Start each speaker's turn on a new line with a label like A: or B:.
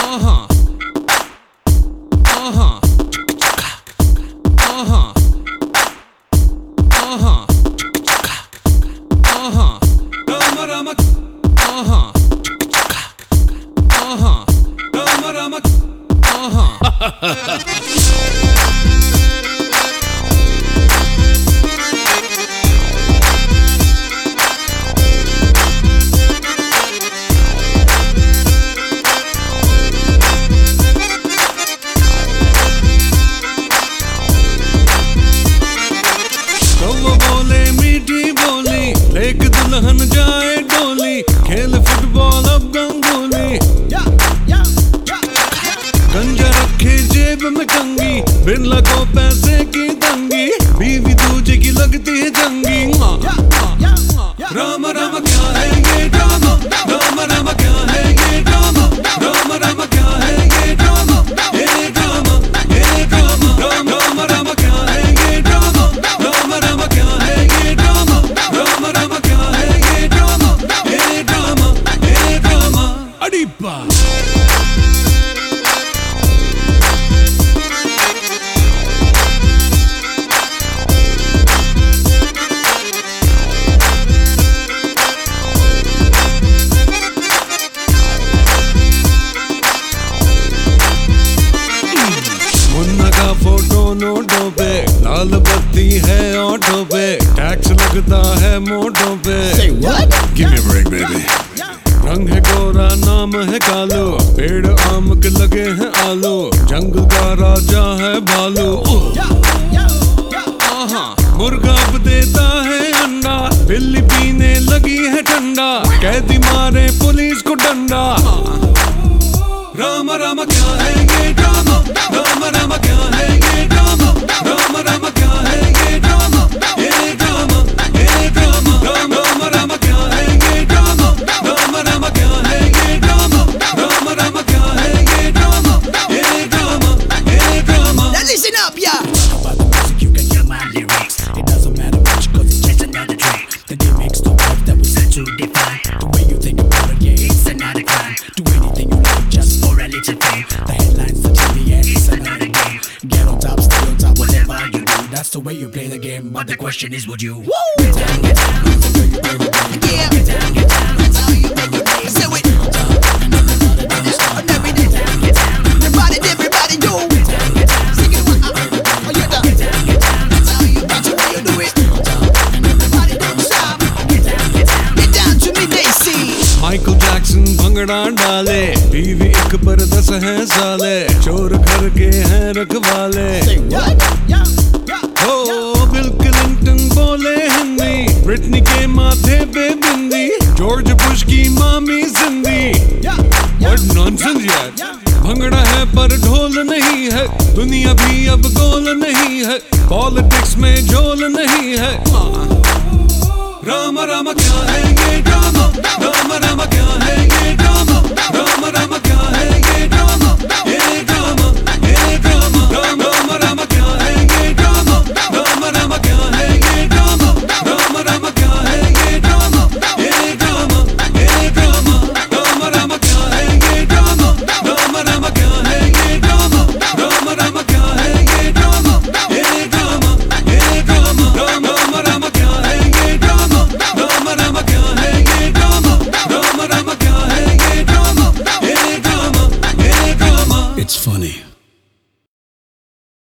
A: एक दुल्हन जाए डोली, खेल फुटबॉल अब गंगोली। गंजा रखे जेब में कंगी, बिन लगो पैसे की तंगी, बीवी दूजे की लगती है जंगी। राम राम क्या है ये ड्रामा, राम राम क्या है ये ड्रामा, राम राम क्या है ये ड्रामा, ये ड्रामा, ये ड्रामा। राम राम राम क्या है ये ड्रामा, राम राम क्या है ये ड्रामा, राम राम क्या है ये ड्रामा, ये ड्रामा, ये ड्रामा। अड़ीपा फोटो नोटों पे, लाल बत्ती है ऑटो पे, टैक्स लगता है मोटों पे। Give me a break, baby. रंग है गोरा, नाम है कालू, पेड़ आम के लगे हैं आलू, जंगल का राजा है भालू। मुर्गा अब देता है अंडा, बिल्ली पीने लगी है ठंडा, कैदी मारे पुलिस को डंडा। राम राम क्या है ये ड्रामा, राम राम क्या है ये ड्रामा, राम राम क्या है ये ड्रामा, ये ड्रामा, ये ड्रामा। राम राम राम क्या है ये ड्रामा, राम राम क्या है ये ड्रामा, राम राम क्या है ये ड्रामा, ये ड्रामा, ये drama.
B: Now listen up, yeah.
C: Talk about the music, you can hear my lyrics. It doesn't matter much, cause it's just another drink. The gimmicks, the words that we set to define. The way you think about it, yeah, it's another crime. Do anything you like just for a little fame. The headlines, the TV, yeah, it's another game. Get on top, stay on top, whatever you do. That's the way you play the game, but the question is, would you?
B: Woo!
C: Get down, that's the way you play the game.
B: Yeah.
C: Get down, that's how you play the game.
B: Say it.
C: And everybody don't stop.
B: And everybody do. Everybody do. Sing it with oh, you're done. That's how you do it. Everybody don't stop. Get down to me, they see.
A: Michael Jackson bhangra डाले, बीवी एक पर 10 है साले, चोर घर के हैं रखवाले। हो बिल क्लिंटन बोले हिंदी, ब्रिटनी के माथे पे बिंदी, जॉर्ज बुश की मामी जिंदी। What nonsense यार, भंगड़ा है पर ढोल नहीं है, दुनिया भी अब गोल नहीं है, पॉलिटिक्स में झोल नहीं है। राम राम क्या है ये ड्रामा, राम राम क्या है ये ड्रामा, राम राम क्या है ये ड्रामा, ये ड्रामा, ये ड्रामा। राम राम राम क्या है ये ड्रामा, राम राम क्या है ये ड्रामा, राम राम क्या है ये ड्रामा, ये ड्रामा, ये ड्रामा। राम राम क्या है ये ड्रामा, राम राम क्या है ये ड्रामा, राम राम क्या है ये ड्रामा, ये ड्रामा, ये ड्रामा। राम राम राम क्या है ये ड्रामा, राम राम क्या है ये ड्रामा, राम राम क्या है ये ड्रामा, ये ड्रामा, ये ड्रामा।
C: It's funny.